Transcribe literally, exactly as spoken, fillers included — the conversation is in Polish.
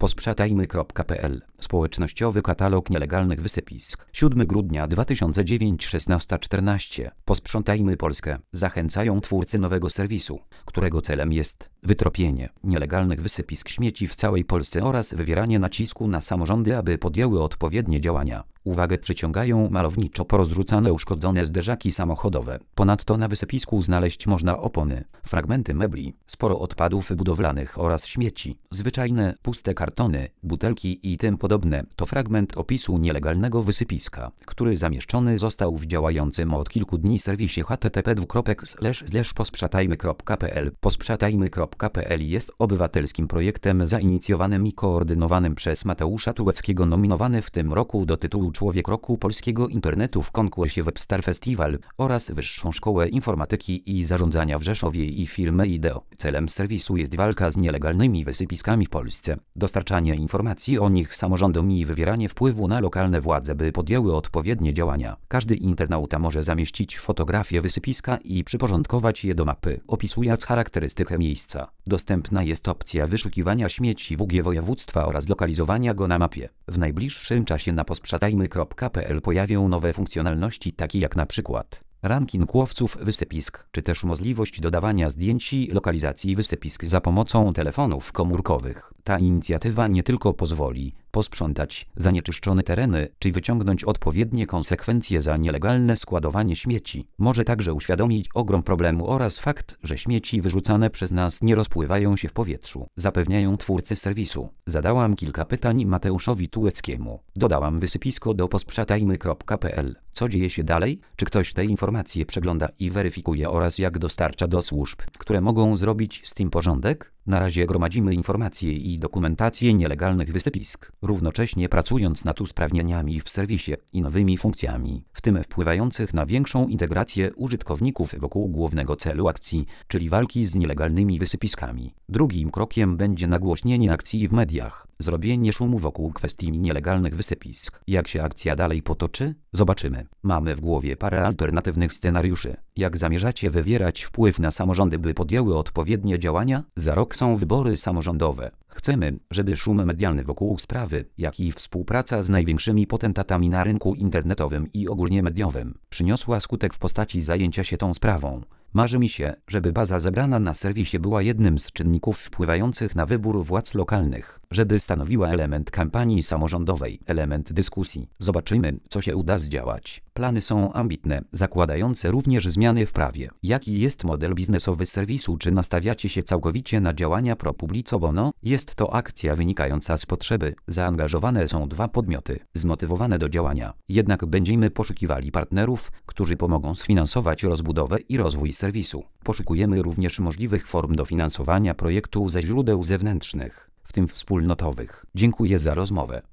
Posprzątajmy kropka p l. Społecznościowy katalog nielegalnych wysypisk. siódmego grudnia dwa tysiące dziewiątego, szesnasta czternaście. Posprzątajmy Polskę. Zachęcają twórcy nowego serwisu, którego celem jest wytropienie nielegalnych wysypisk śmieci w całej Polsce oraz wywieranie nacisku na samorządy, aby podjęły odpowiednie działania. Uwagę przyciągają malowniczo porozrzucane uszkodzone zderzaki samochodowe. Ponadto na wysypisku znaleźć można opony, fragmenty mebli, sporo odpadów budowlanych oraz śmieci, zwyczajne, puste kartony, butelki i tym podobne. To fragment opisu nielegalnego wysypiska, który zamieszczony został w działającym od kilku dni serwisie h t t p dwukropek slash slash posprzątajmy kropka p l. Posprzątajmy kropka p l jest obywatelskim projektem zainicjowanym i koordynowanym przez Mateusza Tułeckiego, nominowany w tym roku do tytułu Człowiek Roku Polskiego Internetu w konkursie Webstar Festival oraz Wyższą Szkołę Informatyki i Zarządzania w Rzeszowie i firmę Ideo. Celem serwisu jest walka z nielegalnymi wysypiskami w Polsce, dostarczanie informacji o nich samorządom i wywieranie wpływu na lokalne władze, by podjęły odpowiednie działania. Każdy internauta może zamieścić fotografię wysypiska i przyporządkować je do mapy, opisując charakterystykę miejsca. Dostępna jest opcja wyszukiwania śmieci w U G województwa oraz lokalizowania go na mapie. W najbliższym czasie na posprzątajmy kropka p l pojawią nowe funkcjonalności, takie jak na przykład ranking łowców wysypisk, czy też możliwość dodawania zdjęć i lokalizacji wysypisk za pomocą telefonów komórkowych. Ta inicjatywa nie tylko pozwoli posprzątać zanieczyszczone tereny, czy wyciągnąć odpowiednie konsekwencje za nielegalne składowanie śmieci, może także uświadomić ogrom problemu oraz fakt, że śmieci wyrzucane przez nas nie rozpływają się w powietrzu, zapewniają twórcy serwisu. Zadałam kilka pytań Mateuszowi Tułeckiemu. Dodałam wysypisko do posprzątajmy kropka p l. Co dzieje się dalej? Czy ktoś te informacje przegląda i weryfikuje oraz jak dostarcza do służb, które mogą zrobić z tym porządek? Na razie gromadzimy informacje i dokumentację nielegalnych wysypisk, równocześnie pracując nad usprawnieniami w serwisie i nowymi funkcjami, w tym wpływających na większą integrację użytkowników wokół głównego celu akcji, czyli walki z nielegalnymi wysypiskami. Drugim krokiem będzie nagłośnienie akcji w mediach, zrobienie szumu wokół kwestii nielegalnych wysypisk. Jak się akcja dalej potoczy? Zobaczymy. Mamy w głowie parę alternatywnych scenariuszy. Jak zamierzacie wywierać wpływ na samorządy, by podjęły odpowiednie działania? Za rok są wybory samorządowe. Chcemy, żeby szum medialny wokół sprawy, jak i współpraca z największymi potentatami na rynku internetowym i ogólnie mediowym przyniosła skutek w postaci zajęcia się tą sprawą. Marzy mi się, żeby baza zebrana na serwisie była jednym z czynników wpływających na wybór władz lokalnych, żeby stanowiła element kampanii samorządowej, element dyskusji. Zobaczymy, co się uda zdziałać. Plany są ambitne, zakładające również zmiany w prawie. Jaki jest model biznesowy serwisu? Czy nastawiacie się całkowicie na działania pro publico bono? Jest to akcja wynikająca z potrzeby. Zaangażowane są dwa podmioty, zmotywowane do działania. Jednak będziemy poszukiwali partnerów, którzy pomogą sfinansować rozbudowę i rozwój serwisu. Poszukujemy również możliwych form dofinansowania projektu ze źródeł zewnętrznych, w tym wspólnotowych. Dziękuję za rozmowę.